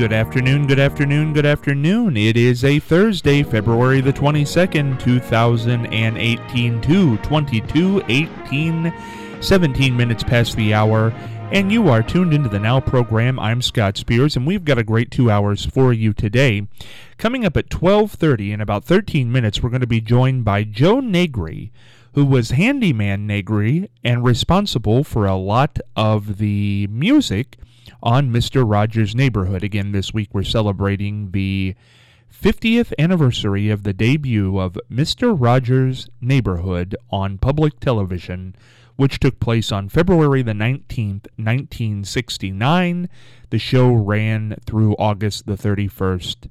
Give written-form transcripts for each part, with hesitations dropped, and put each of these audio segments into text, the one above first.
Good afternoon, good afternoon, good afternoon. It is a Thursday, February the 22nd, 2018, 2/22/18, 17 minutes past the hour, and you are tuned into the Now program. I'm Scott Spears, and we've got a great 2 hours for you today. Coming up at 12:30, in about 13 minutes, we're going to be joined by Joe Negri, who was Handyman Negri and responsible for a lot of the music on Mr. Rogers' Neighborhood. Again, this week we're celebrating the 50th anniversary of the debut of Mr. Rogers' Neighborhood on public television, which took place on February the 19th, 1969. The show ran through August the 31st,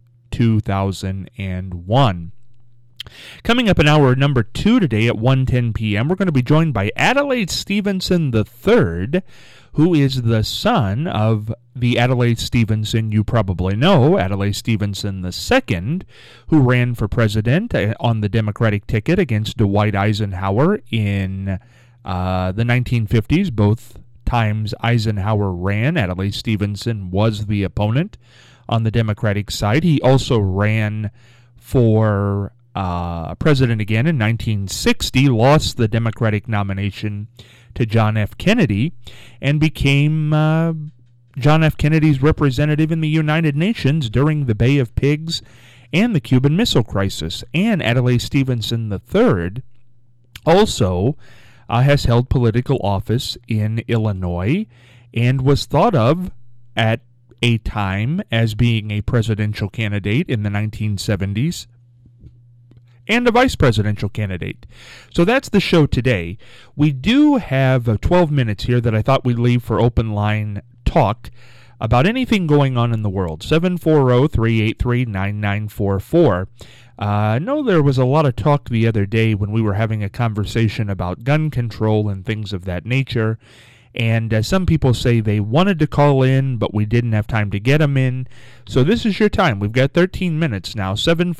2001. Coming up in hour number 2 today at 1:10 p.m., we're going to be joined by Adlai Stevenson III, who is the son of the Adlai Stevenson you probably know, Adlai Stevenson II, who ran for president on the Democratic ticket against Dwight Eisenhower in the 1950s. Both times Eisenhower ran, Adlai Stevenson was the opponent on the Democratic side. He also ran for president again in 1960, lost the Democratic nomination to John F. Kennedy, and became John F. Kennedy's representative in the United Nations during the Bay of Pigs and the Cuban Missile Crisis. And Adlai Stevenson III also has held political office in Illinois and was thought of at a time as being a presidential candidate in the 1970s. And a vice presidential candidate. So that's the show today. We do have 12 minutes here that I thought we'd leave for open line talk about anything going on in the world. 740-383-9944. I know there was a lot of talk the other day when we were having a conversation about gun control and things of that nature. And some people say they wanted to call in, but we didn't have time to get them in. So this is your time. We've got 13 minutes now,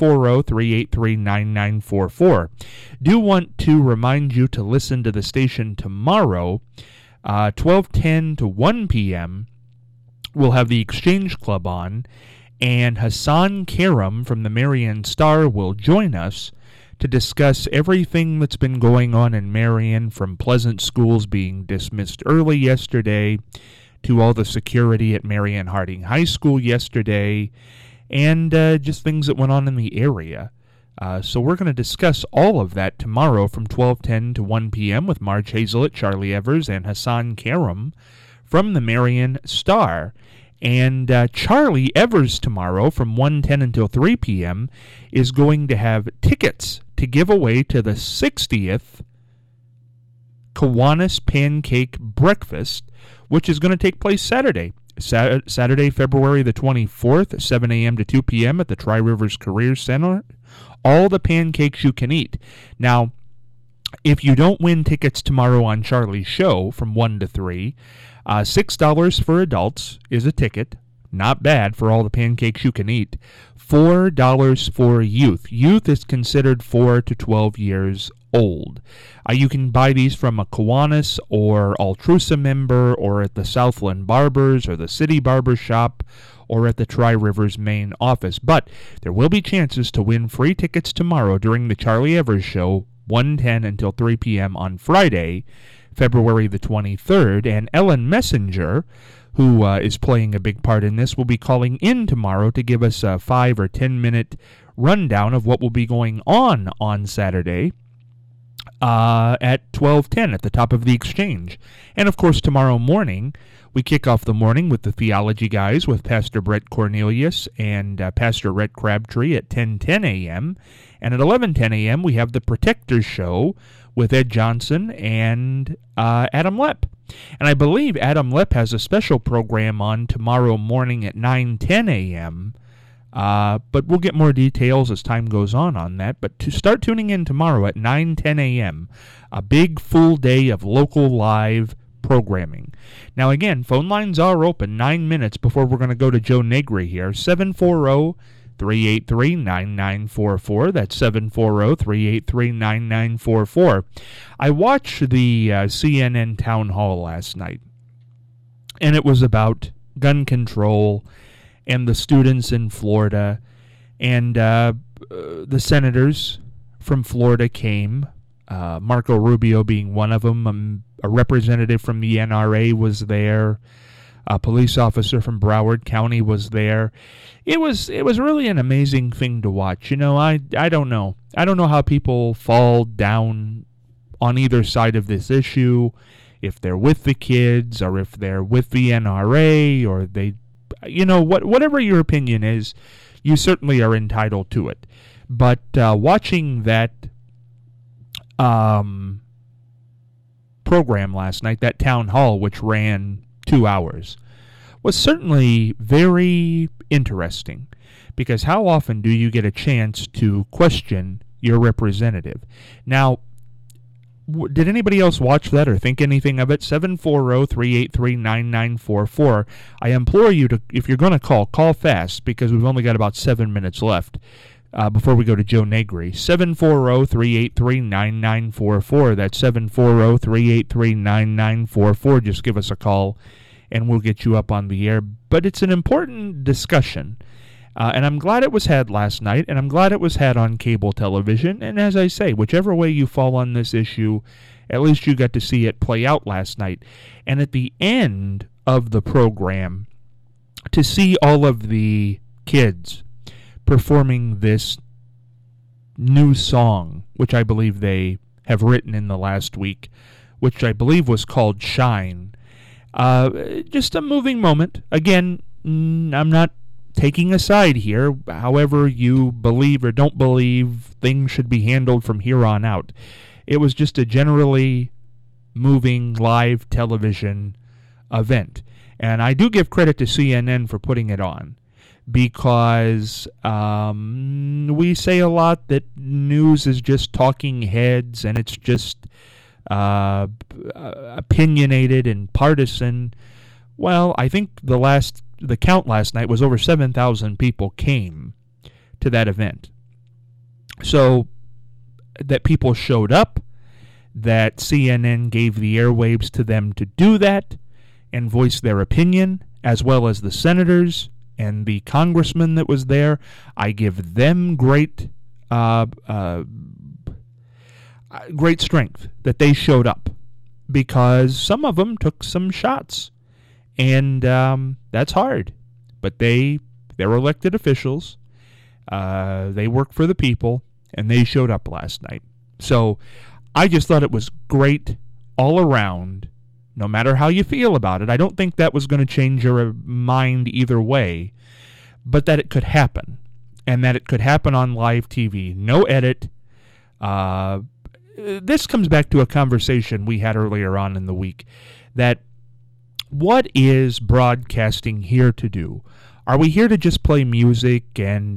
740-383-9944. Do want to remind you to listen to the station tomorrow, 12:10 to 1 p.m. We'll have the Exchange Club on, and Hassan Karam from the Marion Star will join us to discuss everything that's been going on in Marion, from Pleasant schools being dismissed early yesterday to all the security at Marion Harding High School yesterday, and just things that went on in the area. So we're going to discuss all of that tomorrow from 12:10 to 1 p.m. with Marge Hazlett, Charlie Evers, and Hassan Karam from the Marion Star. And Charlie Evers tomorrow from 1:10 until 3 p.m. is going to have tickets to give away to the 60th Kiwanis Pancake Breakfast, which is going to take place Saturday. Saturday, February the 24th, 7 a.m. to 2 p.m. at the Tri-Rivers Career Center. All the pancakes you can eat. Now, if you don't win tickets tomorrow on Charlie's show from 1 to 3, $6 for adults is a ticket. Not bad for all the pancakes you can eat. $4 for youth. Youth is considered 4 to 12 years old. You can buy these from a Kiwanis or Altrusa member, or at the Southland Barbers or the City Barber Shop, or at the Tri-Rivers main office. But there will be chances to win free tickets tomorrow during the Charlie Evers Show, 1:10 until 3 p.m. on Friday, February the 23rd, and Ellen Messenger, who is playing a big part in this, will be calling in tomorrow to give us a 5 or 10 minute rundown of what will be going on Saturday at 12:10 at the top of the Exchange. And of course, tomorrow morning, we kick off the morning with the Theology Guys with Pastor Brett Cornelius and Pastor Rhett Crabtree at 10:10 a.m. And at 11:10 a.m., we have the Protectors Show with Ed Johnson and Adam Lepp. And I believe Adam Lepp has a special program on tomorrow morning at 9:10 a.m., but we'll get more details as time goes on that. But to start tuning in tomorrow at 9:10 a.m., a big full day of local live programming. Now again, phone lines are open 9 minutes before we're going to go to Joe Negri here. 740-383-9944. That's 740-383-9944. I watched the CNN town hall last night, and it was about gun control and the students in Florida, and the senators from Florida came, Marco Rubio being one of them. A representative from the NRA was there. A police officer from Broward County was there. It was really an amazing thing to watch. You know, I don't know. I don't know how people fall down on either side of this issue, if they're with the kids or if they're with the NRA, or they, you know, whatever your opinion is, you certainly are entitled to it. But watching that program last night, that town hall, which ran 2 hours, was certainly very interesting, because how often do you get a chance to question your representative? Now, did anybody else watch that or think anything of it? 740-383-9944. I implore you to, if you're going to call fast, because we've only got about 7 minutes left before we go to Joe Negri. 740-383-9944. That's 740-383-9944. Just give us a call, and we'll get you up on the air. But it's an important discussion. And I'm glad it was had last night, and I'm glad it was had on cable television. And as I say, whichever way you fall on this issue, at least you got to see it play out last night. And at the end of the program, to see all of the kids performing this new song, which I believe they have written in the last week, which I believe was called Shine. Just a moving moment. Again, I'm not taking a side here. However you believe or don't believe things should be handled from here on out. It was just a generally moving live television event. And I do give credit to CNN for putting it on, because we say a lot that news is just talking heads and it's just opinionated and partisan. Well, I think the count last night was over 7,000 people came to that event. So that people showed up, that CNN gave the airwaves to them to do that and voice their opinion, as well as the senators and the congressman that was there. I give them great strength that they showed up, because some of them took some shots. And that's hard. But they're elected officials. They work for the people, and they showed up last night. So I just thought it was great all around, no matter how you feel about it. I don't think that was going to change your mind either way, but that it could happen, and that it could happen on live TV. No edit. This comes back to a conversation we had earlier on in the week, that what is broadcasting here to do? Are we here to just play music and,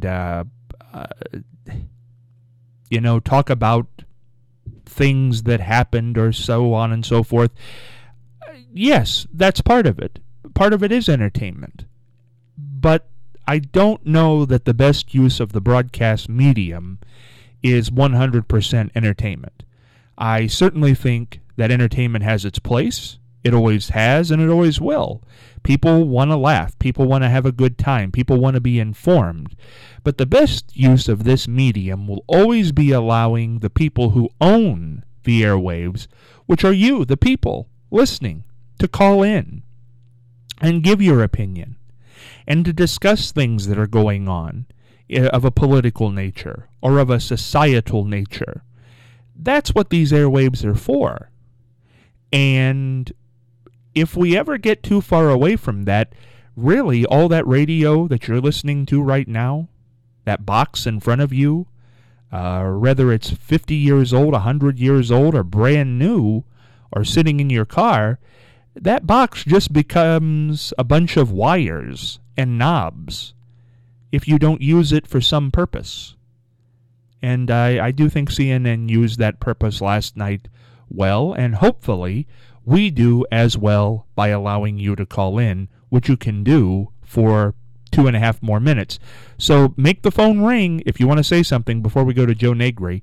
talk about things that happened or so on and so forth? Yes, that's part of it. Part of it is entertainment. But I don't know that the best use of the broadcast medium is 100% entertainment. I certainly think that entertainment has its place. It always has, and it always will. People want to laugh. People want to have a good time. People want to be informed. But the best use of this medium will always be allowing the people who own the airwaves, which are you, the people, listening, to call in and give your opinion and to discuss things that are going on of a political nature or of a societal nature. That's what these airwaves are for. And if we ever get too far away from that, really all that radio that you're listening to right now, that box in front of you, whether it's 50 years old, 100 years old, or brand new, or sitting in your car, that box just becomes a bunch of wires and knobs if you don't use it for some purpose. And I do think CNN used that purpose last night well, and hopefully we do as well by allowing you to call in, which you can do for 2.5 more minutes. So make the phone ring if you want to say something before we go to Joe Negri.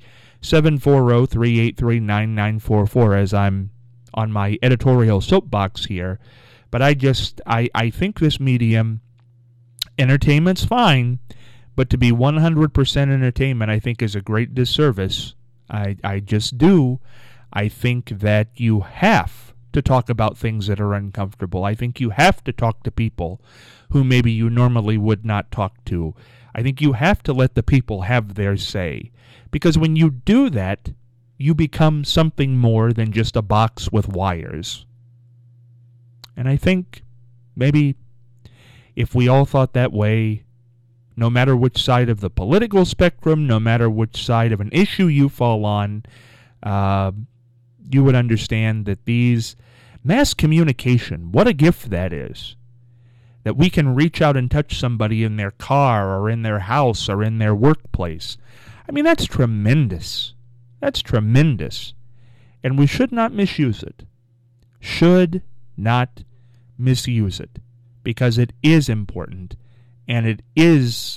740-383-9944 as I'm on my editorial soapbox here. But I think this medium Entertainment's fine, but to be 100% entertainment, I think, is a great disservice. I just do. I think that you have to talk about things that are uncomfortable. I think you have to talk to people who maybe you normally would not talk to. I think you have to let the people have their say. Because when you do that, you become something more than just a box with wires. And I think maybe if we all thought that way, no matter which side of the political spectrum, no matter which side of an issue you fall on, you would understand that these mass communication, what a gift that is. That we can reach out and touch somebody in their car or in their house or in their workplace. I mean, that's tremendous. That's tremendous. And we should not misuse it. Should not misuse it. Because it is important. And it's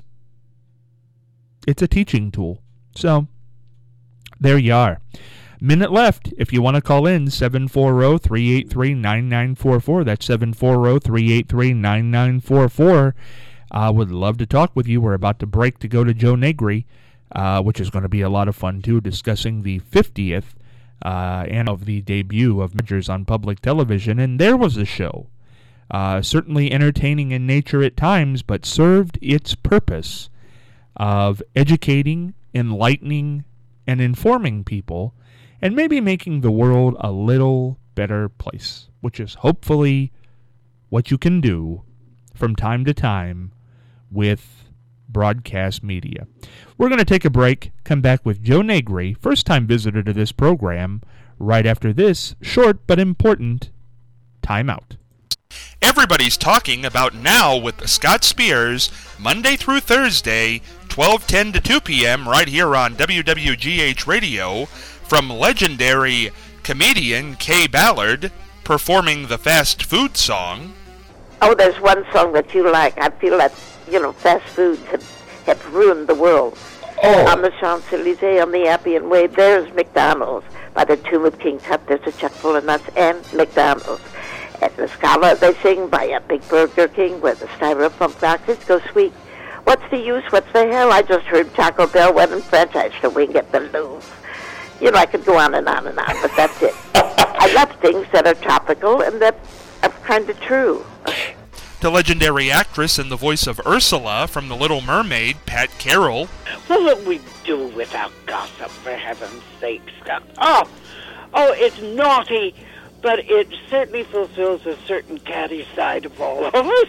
a teaching tool. So, there you are. Minute left. If you want to call in, 740-383-9944. That's 740-383-9944. I would love to talk with you. We're about to break to go to Joe Negri, which is going to be a lot of fun, too, discussing the 50th and of the debut of Majors on public television. And there was a show. Certainly entertaining in nature at times, but served its purpose of educating, enlightening, and informing people, and maybe making the world a little better place, which is hopefully what you can do from time to time with broadcast media. We're going to take a break, come back with Joe Negri, first-time visitor to this program, right after this short but important timeout. Everybody's talking about Now with Scott Spears, Monday through Thursday, 12:10 to 2 p.m. right here on WWGH Radio, from legendary comedian Kay Ballard, performing the fast food song. Oh, there's one song that you like. I feel that, fast foods have ruined the world. Oh. On the Champs-Elysees, on the Appian Way, there's McDonald's. By the tomb of King Tut, there's a chuck full of nuts and McDonald's. At the Scala, they sing by a big Burger King where the styrofoam boxes go sweet. What's the use? What's the hell? I just heard Taco Bell went and franchised the wing at the Louvre. I could go on and on and on, but that's it. I love things that are topical and that are kind of true. The legendary actress and the voice of Ursula from The Little Mermaid, Pat Carroll. What would we do without gossip, for heaven's sake, Scott? Oh, it's naughty. But it certainly fulfills a certain catty side of all of us.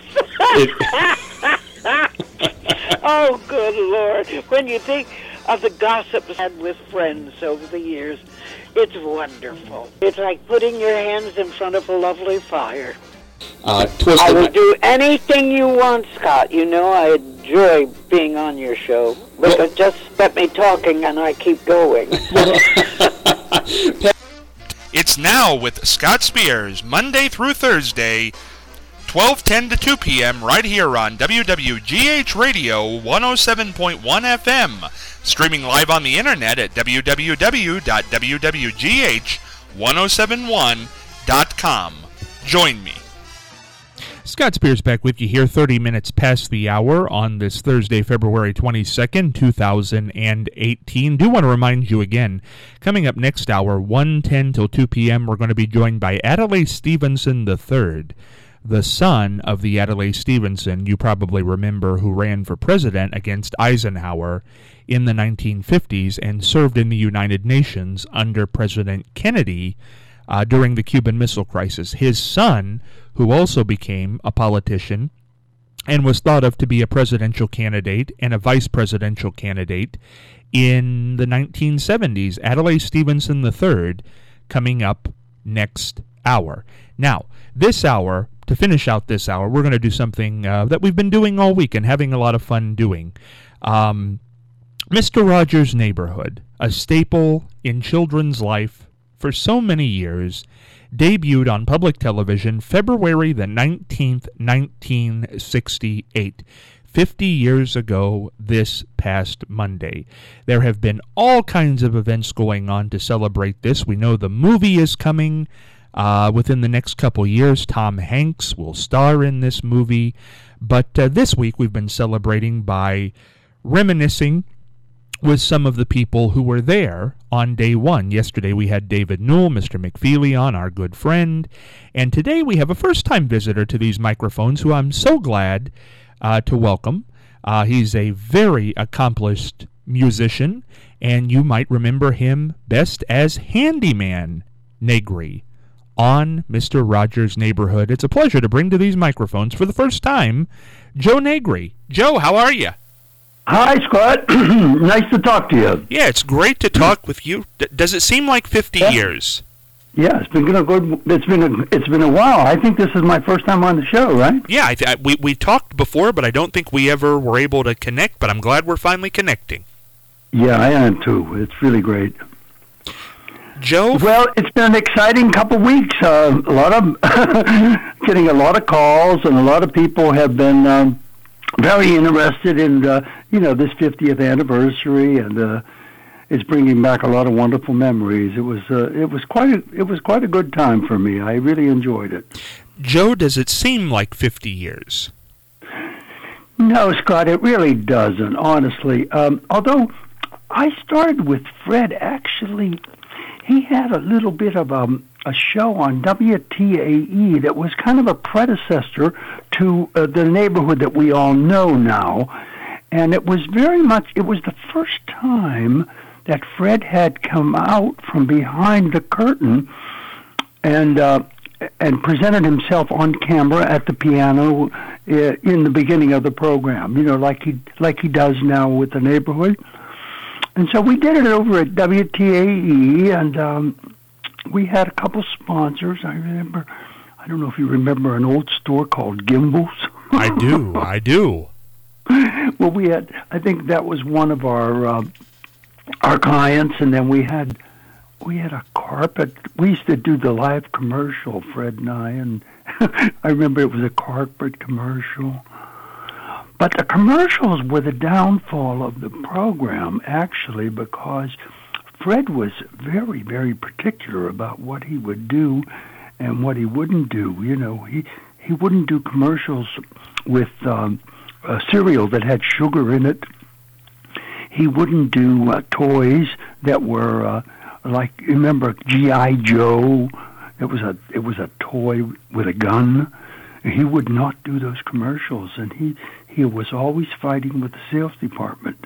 Oh, good Lord. When you think of the gossip had with friends over the years, it's wonderful. It's like putting your hands in front of a lovely fire. I will do anything you want, Scott. I enjoy being on your show. But just let me talking and I keep going. It's Now with Scott Spears, Monday through Thursday, 12:10 to 2 p.m. right here on WWGH Radio 107.1 FM. Streaming live on the internet at www.wwgh1071.com. Join me. Scott Spears back with you here 30 minutes past the hour on this Thursday, February 22nd, 2018. Do want to remind you again, coming up next hour, 1:10 till 2 p.m., we're going to be joined by Adlai Stevenson III, the son of the Adlai Stevenson, you probably remember, who ran for president against Eisenhower in the 1950s and served in the United Nations under President Kennedy during the Cuban Missile Crisis. His son, who also became a politician and was thought of to be a presidential candidate and a vice presidential candidate in the 1970s, Adlai Stevenson III, coming up next hour. Now, this hour, to finish out this hour, we're going to do something that we've been doing all week and having a lot of fun doing. Mr. Rogers' Neighborhood, a staple in children's life for so many years, debuted on public television February the 19th, 1968. 50 years ago this past Monday. There have been all kinds of events going on to celebrate this. We know the movie is coming. Within the next couple years, Tom Hanks will star in this movie. But this week we've been celebrating by reminiscing with some of the people who were there on day one. Yesterday we had David Newell, Mr. McFeely on, our good friend. And today we have a first-time visitor to these microphones who I'm so glad to welcome. He's a very accomplished musician, and you might remember him best as Handyman Negri on Mr. Rogers' Neighborhood. It's a pleasure to bring to these microphones for the first time Joe Negri. Joe, how are you? Hi, Scott. Nice to talk to you. Yeah, it's great to talk with you. Does it seem like 50 years? Yeah, it's been good. It's been a while. I think this is my first time on the show, right? Yeah, we talked before, but I don't think we ever were able to connect. But I'm glad we're finally connecting. Yeah, I am too. It's really great. Joe? Well, it's been an exciting couple weeks. A lot of getting a lot of calls, and a lot of people have been very interested in this 50th anniversary, and it's bringing back a lot of wonderful memories. It was quite a good time for me. I really enjoyed it. Joe, does it seem like 50 years? No, Scott, it really doesn't. Honestly, although I started with Fred, actually. He had a little bit of a show on WTAE that was kind of a predecessor to the neighborhood that we all know now. And it was the first time that Fred had come out from behind the curtain and presented himself on camera at the piano in the beginning of the program, like he does now with the neighborhood. And so we did it over at WTAE, and we had a couple sponsors. I don't know if you remember an old store called Gimbals. I do. Well, I think that was one of our clients, and then we had a carpet. We used to do the live commercial, Fred and I, and I remember it was a carpet commercial. But the commercials were the downfall of the program, actually, because Fred was very, very particular about what he would do and what he wouldn't do. He wouldn't do commercials with a cereal that had sugar in it. He wouldn't do toys that were remember G.I. Joe? It was a toy with a gun. He would not do those commercials, and he was always fighting with the sales department.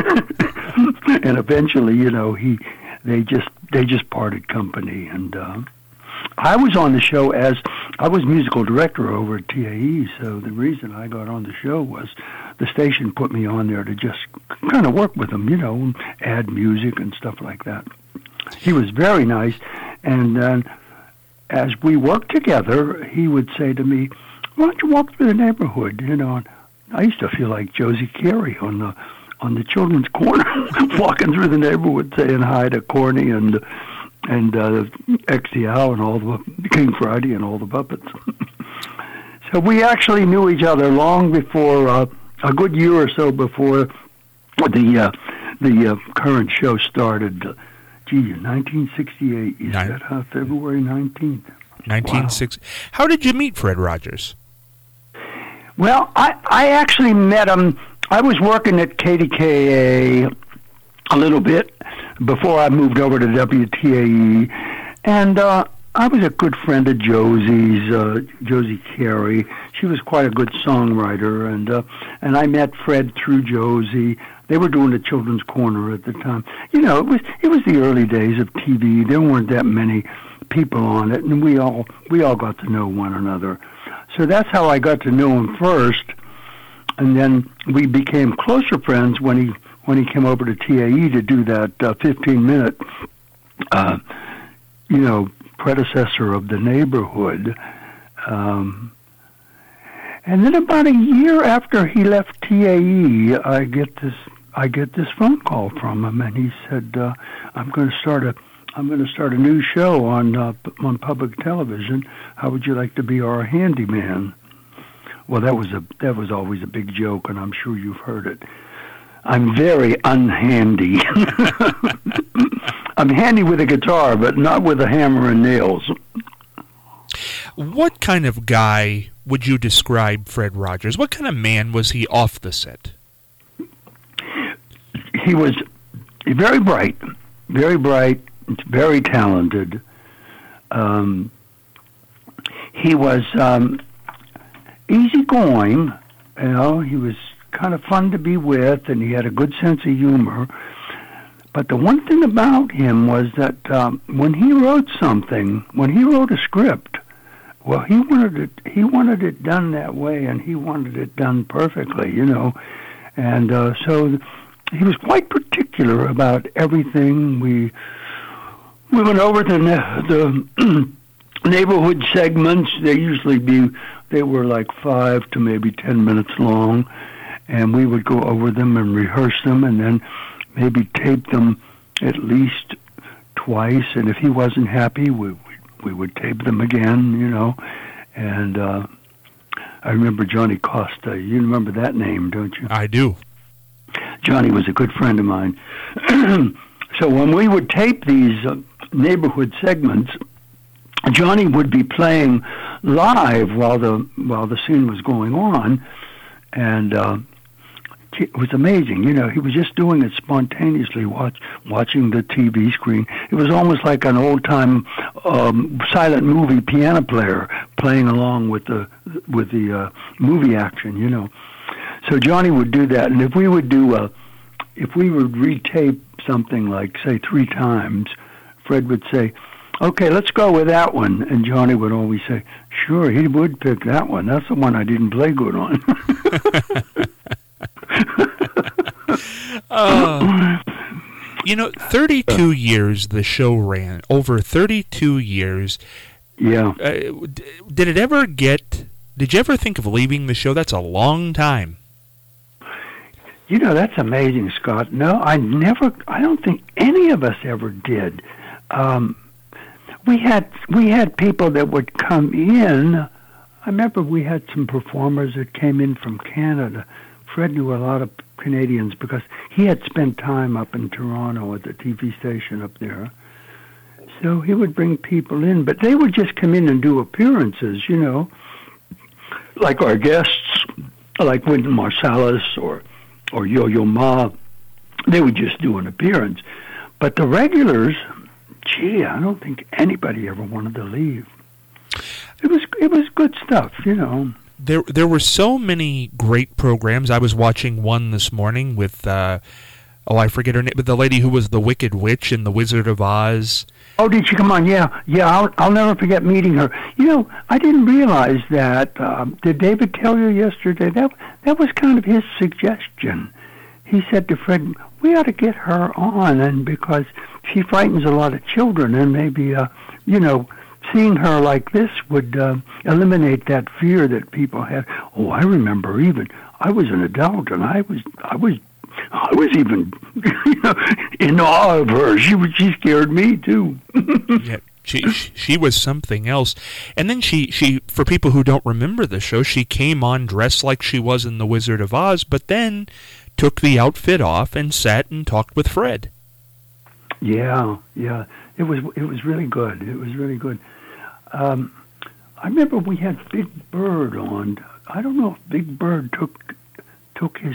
And eventually, they just parted company. And I was on the show as I was musical director over at TAE. So the reason I got on the show was the station put me on there to just kind of work with them, add music and stuff like that. He was very nice, and then as we worked together, he would say to me, "Why don't you walk through the neighborhood?" And I used to feel like Josie Carey on the children's corner, walking through the neighborhood saying hi to Corny and XTL and all the King Friday and all the puppets. So we actually knew each other long before a good year or so before the current show started. 1968. You said, February 19th. 1960. Wow. How did you meet Fred Rogers? Well, I actually met him. I was working at KDKA a little bit before I moved over to WTAE, and I was a good friend of Josie's, Josie Carey. She was quite a good songwriter, and I met Fred through Josie. They were doing the Children's Corner at the time. It was the early days of TV. There weren't that many people on it, and we all got to know one another. So that's how I got to know him first, and then we became closer friends when he came over to TAE to do that 15-minute, predecessor of the neighborhood. And then about a year after he left TAE, I get this phone call from him, and he said, "I'm going to start a new show on public television. How would you like to be our handyman?" Well, that was always a big joke, and I'm sure you've heard it. I'm very unhandy. I'm handy with a guitar, but not with a hammer and nails. What kind of guy would you describe Fred Rogers? What kind of man was he off the set? He was very bright, very talented. He was easygoing, he was kind of fun to be with, and he had a good sense of humor. But the one thing about him was that when he wrote a script, well, he wanted it done that way, and he wanted it done perfectly, And so he was quite particular about everything. We went over the neighborhood segments. They were like 5 to maybe 10 minutes long, and we would go over them and rehearse them, and then maybe tape them at least twice. And if he wasn't happy, we would tape them again, And I remember Johnny Costa. You remember that name, don't you? I do. Johnny was a good friend of mine. So when we would tape these neighborhood segments, Johnny would be playing live while the scene was going on, and it was amazing. He was just doing it spontaneously, watching the TV screen. It was almost like an old-time silent movie piano player playing along with the movie action. So Johnny would do that, and if we would retape something like, say, 3 times, Fred would say, "Okay, let's go with that one," and Johnny would always say, "Sure, he would pick that one. That's the one I didn't play good on." 32 years the show ran. Over 32 years. Yeah. Did you ever think of leaving the show? That's a long time. That's amazing, Scott. No, I don't think any of us ever did. We had people that would come in. I remember we had some performers that came in from Canada. Fred knew a lot of Canadians because he had spent time up in Toronto at the TV station up there. So he would bring people in, but they would just come in and do appearances, like our guests, like Wynton Marsalis or Yo-Yo Ma. They would just do an appearance. But the regulars, I don't think anybody ever wanted to leave. It was good stuff, There were so many great programs. I was watching one this morning with I forget her name, but the lady who was the Wicked Witch in The Wizard of Oz. Oh, did she come on? Yeah. I'll never forget meeting her. I didn't realize that. Did David tell you yesterday? That was kind of his suggestion. He said to Fred, "We ought to get her on, and because she frightens a lot of children, and maybe seeing her like this would eliminate that fear that people had." Oh, I remember I was an adult, and I was even in awe of her. She scared me too. Yeah, she was something else. And then she for people who don't remember the show, she came on dressed like she was in The Wizard of Oz, but then took the outfit off and sat and talked with Fred. Yeah. It was really good. It was really good. I remember we had Big Bird on. I don't know if Big Bird took his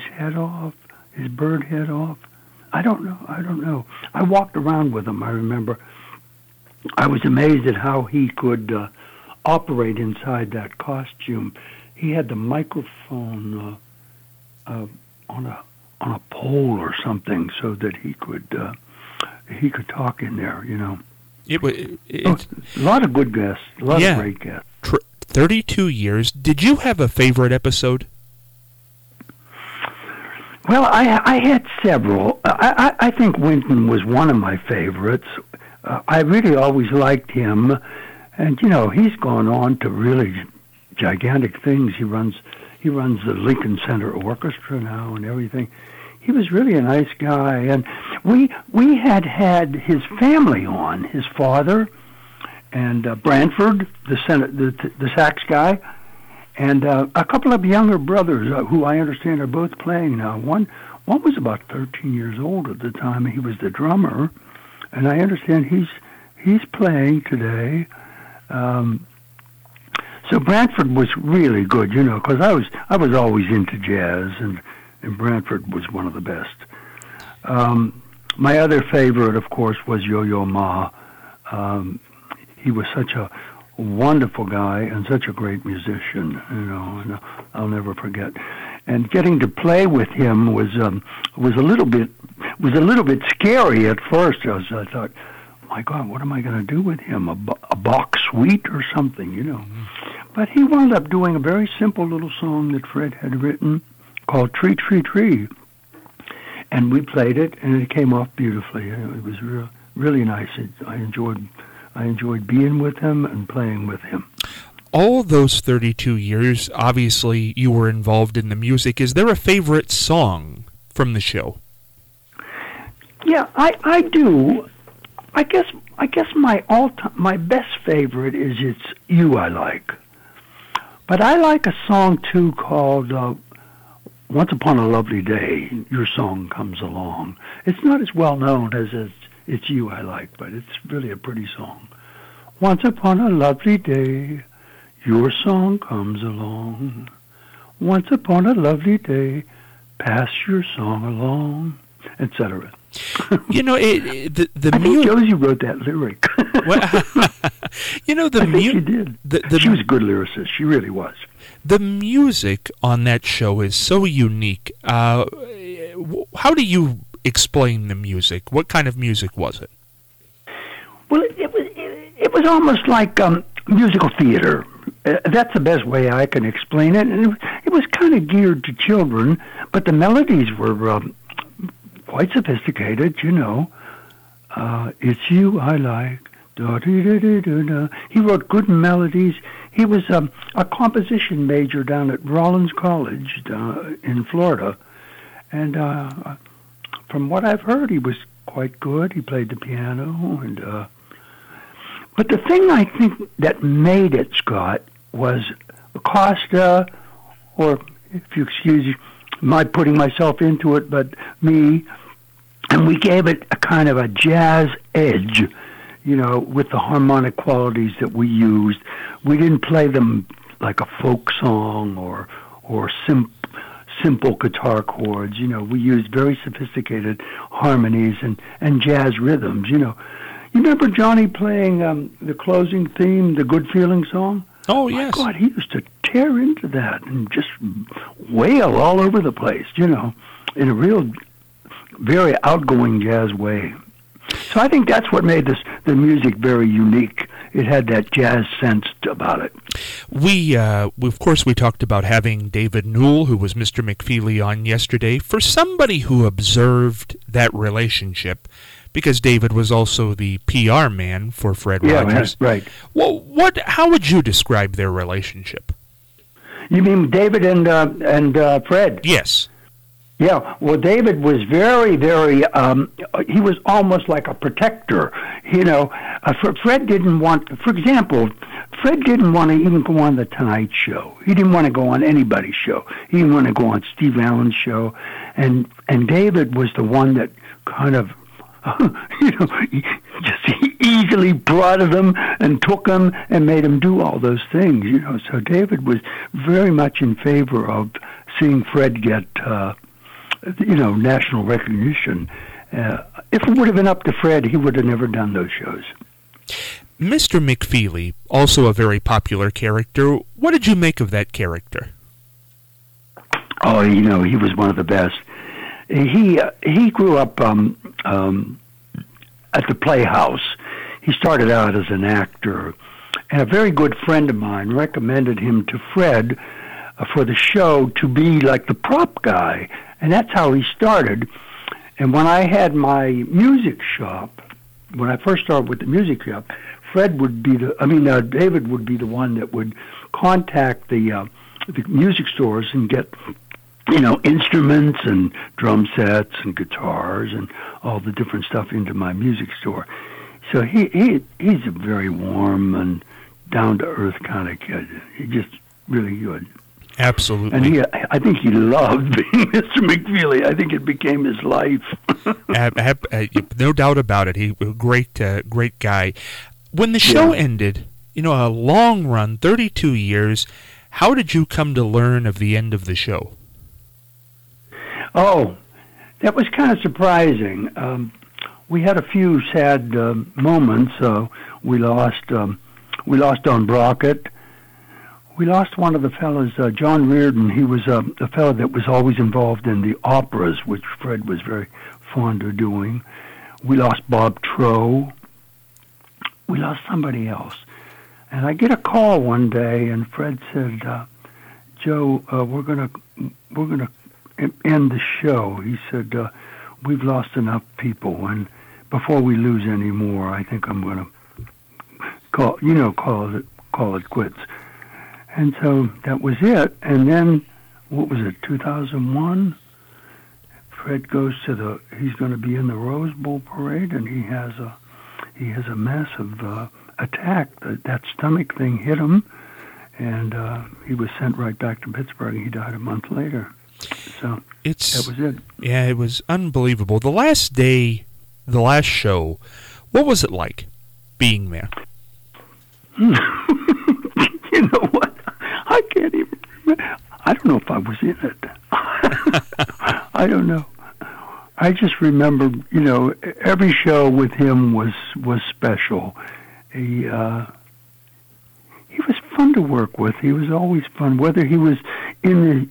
bird head off. I don't know. I walked around with him. I remember. I was amazed at how he could operate inside that costume. He had the microphone on a pole or something, so that he could talk in there. It's a lot of good guests, a lot of great guests. 32 years. Did you have a favorite episode? Well, I had several. I think Wynton was one of my favorites. I really always liked him, and he's gone on to really gigantic things. He runs the Lincoln Center Orchestra now and everything. He was really a nice guy, and we had his family on, his father, and Branford, the sax guy, and a couple of younger brothers who I understand are both playing now. One was about 13 years old at the time. He was the drummer, and I understand he's playing today. So Branford was really good, because I was always into jazz, and Branford was one of the best. My other favorite, of course, was Yo-Yo Ma. He was such a wonderful guy and such a great musician, and I'll never forget. And getting to play with him was a little bit scary at first. I thought, my God, what am I going to do with him? A Bach suite or something, Mm-hmm. But he wound up doing a very simple little song that Fred had written called Tree, Tree, Tree. And we played it, and it came off beautifully. It was really nice. I enjoyed being with him and playing with him. All those 32 years, obviously, you were involved in the music. Is there a favorite song from the show? Yeah, I do. I guess my best favorite is It's You I Like. But I like a song too called Once Upon a Lovely Day, Your Song Comes Along. It's not as well known as It's You I Like, but it's really a pretty song. Once upon a lovely day, your song comes along. Once upon a lovely day, pass your song along, etc. The I think Josie wrote that lyric. The I think she did. She was a good lyricist. She really was. The music on that show is so unique. How do you explain the music? What kind of music was it? Well, it was almost like musical theater. That's the best way I can explain it. And it was kind of geared to children, but the melodies were quite sophisticated, It's You I Like. Da-dee-da-dee-da-da. He wrote good melodies. He was a composition major down at Rollins College in Florida. And from what I've heard, he was quite good. He played the piano. But the thing I think that made it, Scott, was Costa, or if you excuse my putting myself into it, but me, and we gave it a kind of a jazz edge, with the harmonic qualities that we used. We didn't play them like a folk song or simple guitar chords. We used very sophisticated harmonies and jazz rhythms. You remember Johnny playing the closing theme, the Good Feeling song? Oh, yes. My God, he used to tear into that and just wail all over the place, in a real, very outgoing jazz way. So I think that's what made the music very unique. It had that jazz sense about it. We of course, we talked about having David Newell, who was Mr. McFeely, on yesterday. For somebody who observed that relationship, because David was also the PR man for Fred Rogers. Yeah, right. Well, how would you describe their relationship? You mean David and Fred? Yes. Yeah, well, David was very, very, he was almost like a protector, Fred didn't want, for example, Fred didn't want to even go on The Tonight Show. He didn't want to go on anybody's show. He didn't want to go on Steve Allen's show. And David was the one that kind of, just easily brought them and took them and made them do all those things, So David was very much in favor of seeing Fred get, national recognition. If it would have been up to Fred, he would have never done those shows. Mr. McFeely, also a very popular character. What did you make of that character? Oh, he was one of the best. He grew up at the Playhouse. He started out as an actor, and a very good friend of mine recommended him to Fred for the show to be like the prop guy, and that's how he started. And when I had my music shop, when I first started with the music shop, David would be the one that would contact the music stores and get, instruments and drum sets and guitars and all the different stuff into my music store. So he's a very warm and down-to-earth kind of kid. He's just really good. Absolutely. And I think he loved being Mr. McFeely. I think it became his life. No doubt about it. He was a great guy. When the show ended, a long run, 32 years. How did you come to learn of the end of the show? Oh, that was kind of surprising. We had a few sad moments. We lost Don Brockett. We lost one of the fellas, John Reardon. He was a fellow that was always involved in the operas, which Fred was very fond of doing. We lost Bob Trow. We lost somebody else. And I get a call one day, and Fred said, "Joe, we're gonna end the show." He said, "We've lost enough people, and before we lose any more, I think I'm gonna call it quits." And so that was it. And then, what was it, 2001? Fred goes he's going to be in the Rose Bowl parade, and he has a massive attack. That stomach thing hit him, and he was sent right back to Pittsburgh. He died a month later. So that was it. Yeah, it was unbelievable. The last day, the last show, what was it like being there? You know what? I can't even remember. I don't know if I was in it. I don't know. I just remember, every show with him was special. He was fun to work with. He was always fun, whether he was in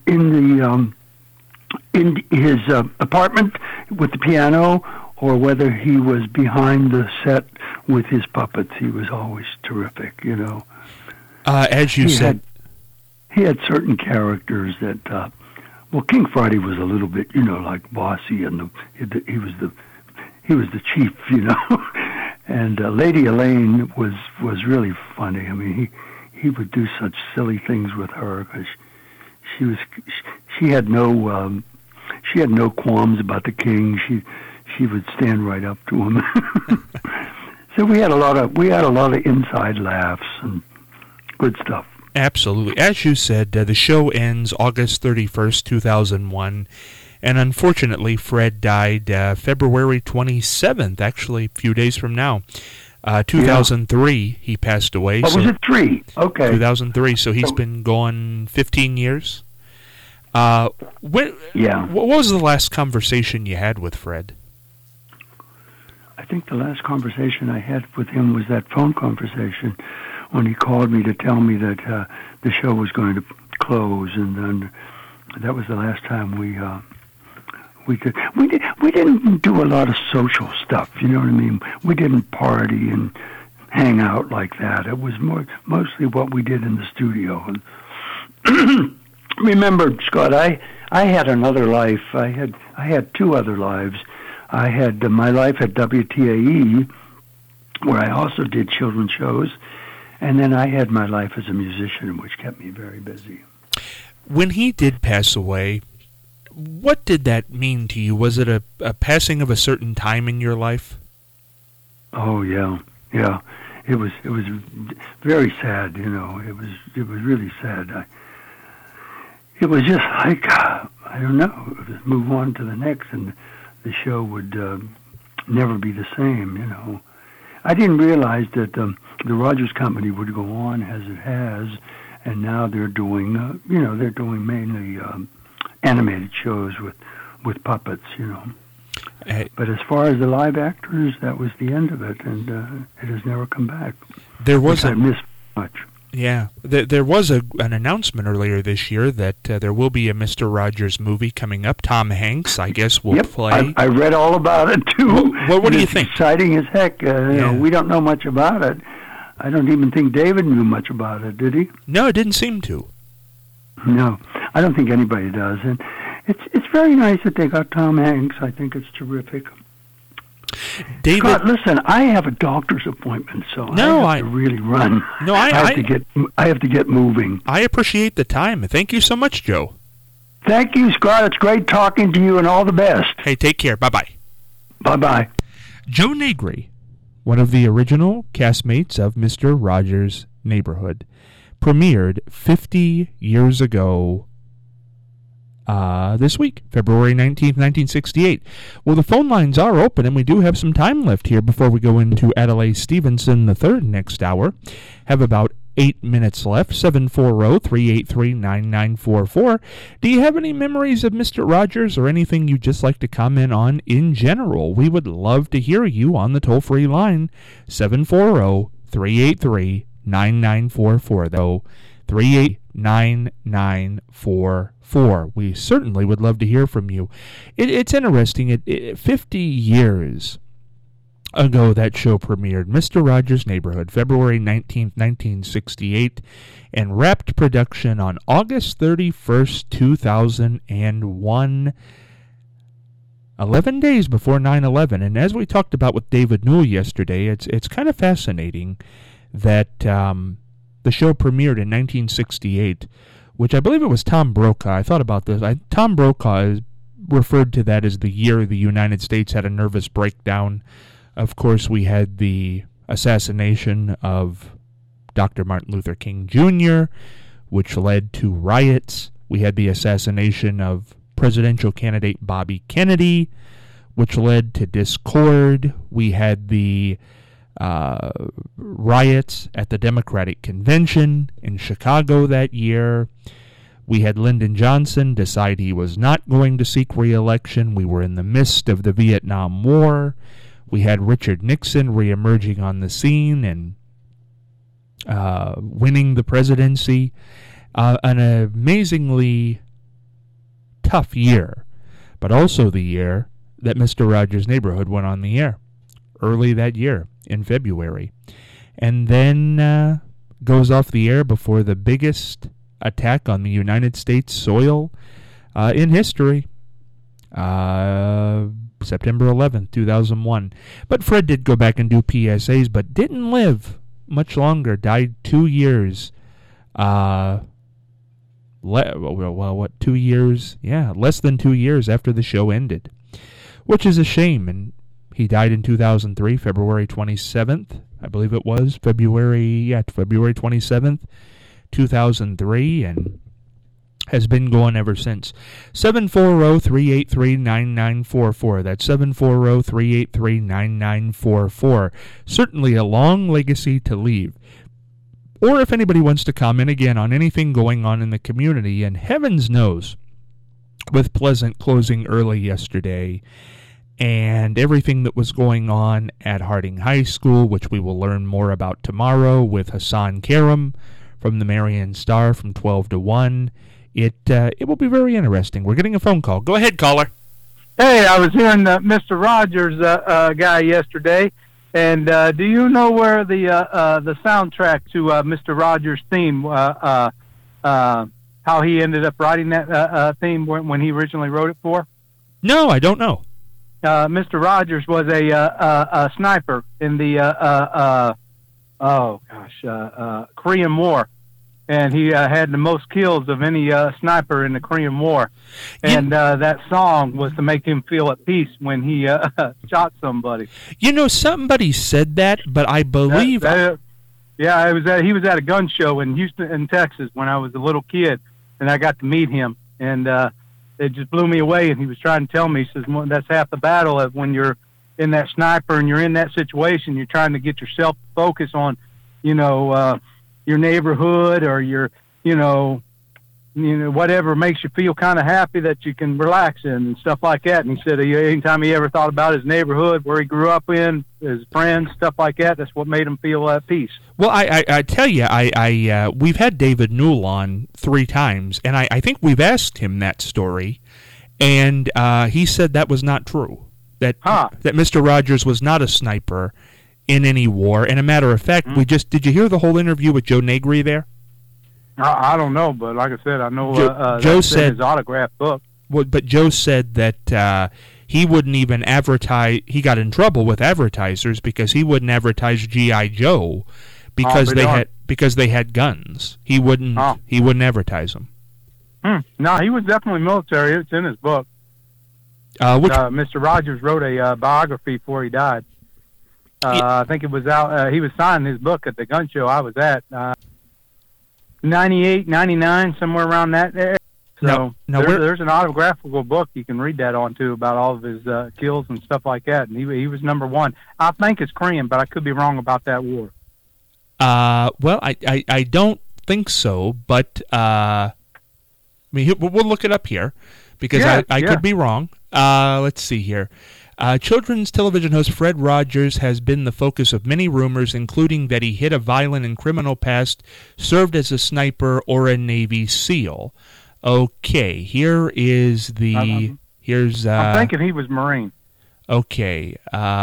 his apartment with the piano or whether he was behind the set with his puppets. He was always terrific. As you said. He had certain characters that, King Friday was a little bit, like bossy, and he was the chief, and Lady Elaine was really funny. I mean, he would do such silly things with her because she had no qualms about the king. She would stand right up to him. So we had a lot of inside laughs and good stuff. Absolutely. As you said, the show ends August 31st, 2001, and unfortunately Fred died February 27th, actually a few days from now. 2003, he passed away. Oh, was it 3? Okay. 2003, so he's been gone 15 years. What was the last conversation you had with Fred? I think the last conversation I had with him was that phone conversation when he called me to tell me that the show was going to close, and then that was the last time we didn't do a lot of social stuff. You know what I mean? We didn't party and hang out like that. It was mostly what we did in the studio. And remember, Scott, I had another life. I had 2 other lives. I had my life at WTAE, where I also did children's shows. And then I had my life as a musician, which kept me very busy. When he did pass away, what did that mean to you? Was it a passing of a certain time in your life? Oh, yeah. It was very sad, It was really sad. It was just like, I don't know, just move on to the next, and the show would never be the same, I didn't realize that the Rogers Company would go on as it has, and now they're doing, they're doing mainly animated shows with puppets, But as far as the live actors, that was the end of it, and it has never come back. I miss much. Yeah, there was an announcement earlier this year that there will be a Mr. Rogers movie coming up. Tom Hanks, I guess, will play. I read all about it, too. What do you think? It's exciting as heck. We don't know much about it. I don't even think David knew much about it, did he? No, it didn't seem to. No, I don't think anybody does. And it's very nice that they got Tom Hanks. I think it's terrific. David, Scott, listen, I have a doctor's appointment, so I have to really run. No, I have to get moving. I appreciate the time. Thank you so much, Joe. Thank you, Scott. It's great talking to you, and all the best. Hey, take care. Bye-bye. Bye-bye. Joe Negri, one of the original castmates of Mr. Rogers' Neighborhood, premiered 50 years ago this week, February 19th, 1968. Well, the phone lines are open, and we do have some time left here before we go into Adlai Stevenson III next hour. Have about 8 minutes left, 740-383-9944. Do you have any memories of Mr. Rogers or anything you'd just like to comment on in general? We would love to hear you on the toll-free line, 740-383-9944, though, 389-9944. We certainly would love to hear from you. It's interesting, 50 years ago that show premiered, Mr. Rogers' Neighborhood, February 19th, 1968, and wrapped production on August 31st, 2001, 11 days before 9/11. And as we talked about with David Newell yesterday, it's kind of fascinating that the show premiered in 1968, which I believe it was Tom Brokaw. I thought about this. Tom Brokaw referred to that as the year the United States had a nervous breakdown. Of course, we had the assassination of Dr. Martin Luther King Jr., which led to riots. We had the assassination of presidential candidate Bobby Kennedy, which led to discord. We had the riots at the Democratic Convention in Chicago that year. We had Lyndon Johnson decide he was not going to seek re-election. We were in the midst of the Vietnam War. We had Richard Nixon reemerging on the scene and winning the presidency. An amazingly tough year, but also the year that Mr. Rogers' Neighborhood went on the air, early that year in February. And then goes off the air before the biggest attack on the United States soil in history. September 11th, 2001. But Fred did go back and do PSAs, but didn't live much longer. Died 2 years. 2 years? Yeah, less than 2 years after the show ended, which is a shame. And he died in 2003, February 27th. I believe it was February 27th, 2003, and has been going ever since. 740-383-9944. That's 740-383-9944. Certainly a long legacy to leave. Or if anybody wants to comment again on anything going on in the community, and heavens knows, with Pleasant closing early yesterday, and everything that was going on at Harding High School, which we will learn more about tomorrow with Hassan Karam from the Marion Star from 12 to 1. It will be very interesting. We're getting a phone call. Go ahead, caller. Hey, I was hearing Mr. Rogers guy yesterday, and do you know where the soundtrack to Mr. Rogers' theme, how he ended up writing that theme when he originally wrote it for? No, I don't know. Mr. Rogers was a sniper in the Korean War. And he had the most kills of any sniper in the Korean War. And that song was to make him feel at peace when he shot somebody. You know, somebody said that, but I believe... he was at a gun show in Houston, in Texas, when I was a little kid, and I got to meet him. And it just blew me away, and he was trying to tell me, he says, well, that's half the battle of when you're in that sniper and you're in that situation, you're trying to get yourself to focus on, your neighborhood or your, whatever makes you feel kind of happy that you can relax in and stuff like that. And he said anytime he ever thought about his neighborhood, where he grew up in, his friends, stuff like that, that's what made him feel at peace. Well, I tell you, we've had David Newell on 3 times, and I think we've asked him that story, and he said that was not true, that Mr. Rogers was not a sniper in any war. And a matter of fact, did you hear the whole interview with Joe Negri there? I don't know, but like I said, I know Joe said in his autographed book. Well, but Joe said that he wouldn't even advertise. He got in trouble with advertisers because he wouldn't advertise G.I. Joe because they had guns. He wouldn't advertise them. No, he was definitely military. It's in his book. Mr. Rogers wrote a biography before he died. I think it was out. He was signing his book at the gun show I was at. 98, 99, somewhere around that area. So now there's an autographical book you can read that on too about all of his kills and stuff like that. And he was number one. I think it's Korean, but I could be wrong about that war. Well, I don't think so, but I mean, we'll look it up here because I could be wrong. Let's see here. Children's television host Fred Rogers has been the focus of many rumors, including that he hid a violent and criminal past, served as a sniper, or a Navy SEAL. Okay, here is the... here's. I'm thinking he was Marine. Okay.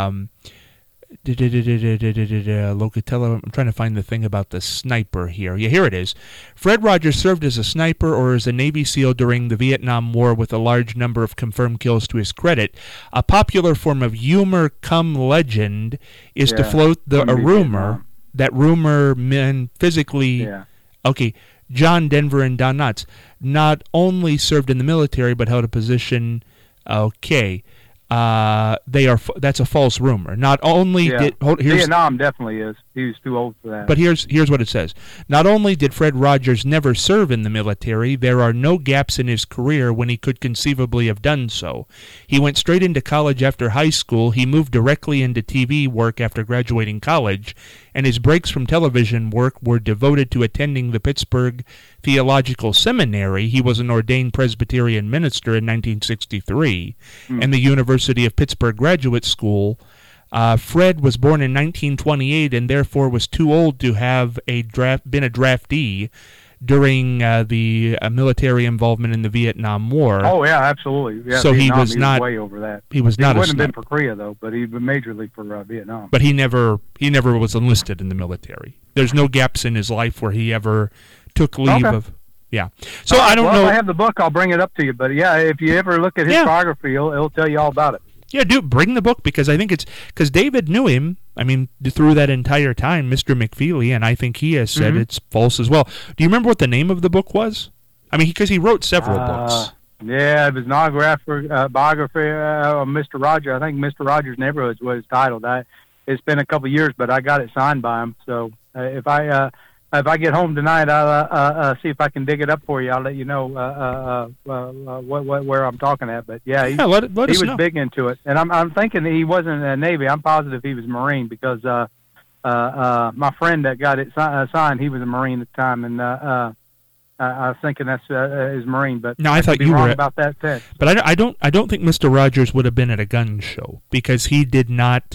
Locatello. I'm trying to find the thing about the sniper here. Yeah, here it is. Fred Rogers served as a sniper or as a Navy SEAL during the Vietnam War with a large number of confirmed kills to his credit. A popular form of humor cum legend is to float a rumor. That rumor men physically... Yeah. Okay, John Denver and Don Knotts not only served in the military but held a position... Okay. That's a false rumor. Not only did Vietnam definitely is. He was too old for that. But here's what it says. Not only did Fred Rogers never serve in the military, there are no gaps in his career when he could conceivably have done so. He went straight into college after high school. He moved directly into TV work after graduating college, and his breaks from television work were devoted to attending the Pittsburgh Theological Seminary. He was an ordained Presbyterian minister in 1963, and the University of Pittsburgh Graduate School. Fred was born in 1928 and therefore was too old to have been a draftee during the military involvement in the Vietnam War. Oh yeah, absolutely. Yeah, so Vietnam, he was not way over that. He was not. He wouldn't have been for Korea though, but he'd been majorly for Vietnam. But he never was enlisted in the military. There's no gaps in his life where he ever took leave of. Yeah. So I don't know. If I have the book, I'll bring it up to you. But yeah, if you ever look at his biography, it'll tell you all about it. Yeah, bring the book because I think it's because David knew him. I mean, through that entire time, Mr. McFeely, and I think he has said it's false as well. Do you remember what the name of the book was? I mean, because he wrote several books. Yeah, it was an biography of Mr. Rogers. I think Mr. Rogers' Neighborhood is what it's titled. It's been a couple of years, but I got it signed by him. So if I get home tonight, I'll see if I can dig it up for you. I'll let you know where I'm talking at. But yeah, he was big into it, and I'm thinking that he wasn't a Navy. I'm positive he was Marine because my friend that got it signed, he was a Marine at the time, and I was thinking that's his Marine. But no, I thought you were about that. But I don't think Mr. Rogers would have been at a gun show because he did not.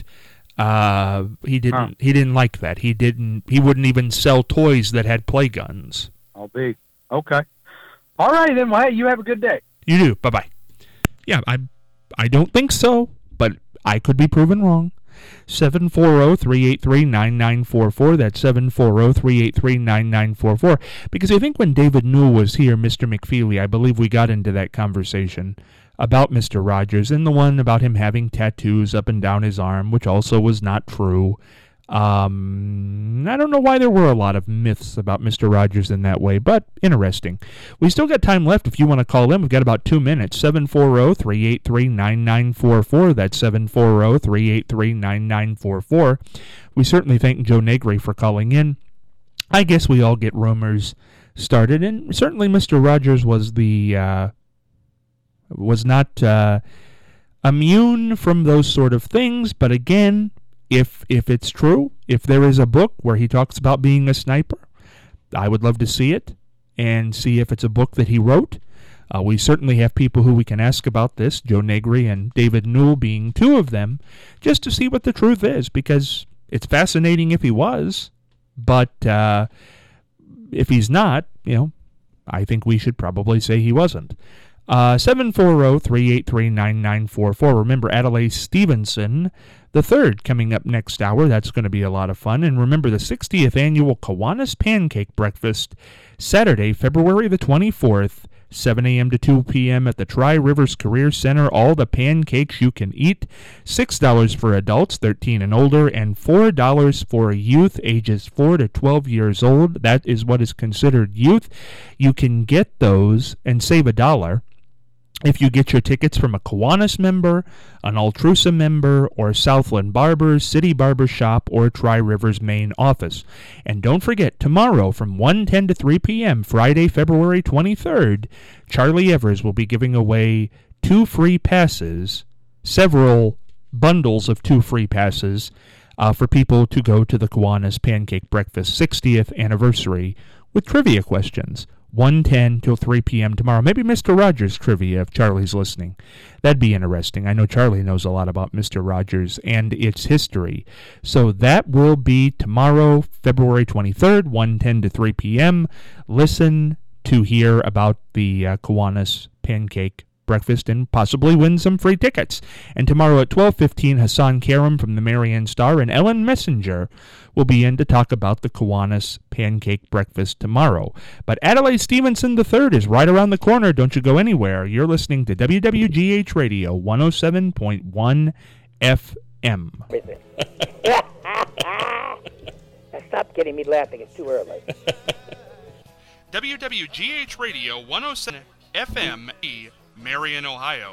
He didn't like that. He wouldn't even sell toys that had play guns. I'll be okay. All right then. Well, hey, you have a good day. You do. Bye-bye. Yeah, I don't think so, but I could be proven wrong. 740-383-9944. That's 740-383-9944. Because I think when David Newell was here, Mr. McFeely, I believe we got into that conversation about Mr. Rogers and the one about him having tattoos up and down his arm, which also was not true. I don't know why there were a lot of myths about Mr. Rogers in that way, but interesting. We still got time left if you want to call in. We've got about 2 minutes. 740-383-9944. That's 740-383-9944. We certainly thank Joe Negri for calling in. I guess we all get rumors started, and certainly Mr. Rogers was not immune from those sort of things, but again, if it's true, if there is a book where he talks about being a sniper, I would love to see it and see if it's a book that he wrote. We certainly have people who we can ask about this, Joe Negri and David Newell being two of them, just to see what the truth is, because it's fascinating if he was, but if he's not, I think we should probably say he wasn't. 740-383-9944. Remember, Adelaide Stevenson III coming up next hour. That's going to be a lot of fun. And remember, the 60th annual Kiwanis Pancake Breakfast, Saturday, February the 24th, 7 a.m. to 2 p.m. at the Tri-Rivers Career Center. All the pancakes you can eat. $6 for adults 13 and older, and $4 for youth ages 4 to 12 years old. That is what is considered youth. You can get those and save $1 If you get your tickets from a Kiwanis member, an Altrusa member, or Southland Barbers, City Barber Shop, or Tri-Rivers main office. And don't forget, tomorrow from 1:10 to 3 p.m., Friday, February 23rd, Charlie Evers will be giving away 2 free passes, several bundles of 2 free passes, for people to go to the Kiwanis Pancake Breakfast 60th anniversary with trivia questions. 1:10 till 3 p.m. tomorrow. Maybe Mr. Rogers trivia if Charlie's listening. That'd be interesting. I know Charlie knows a lot about Mr. Rogers and its history. So that will be tomorrow, February 23rd, 1:10 to 3 p.m. Listen to hear about the Kiwanis Pancake Breakfast and possibly win some free tickets. And tomorrow at 12:15, Hassan Karam from the Marian Star and Ellen Messenger will be in to talk about the Kiwanis Pancake Breakfast tomorrow. But Adelaide Stevenson III is right around the corner. Don't you go anywhere. You're listening to WWGH Radio 107.1 FM. Stop getting me laughing. It's too early. WWGH Radio 107 FM, Marion, Ohio.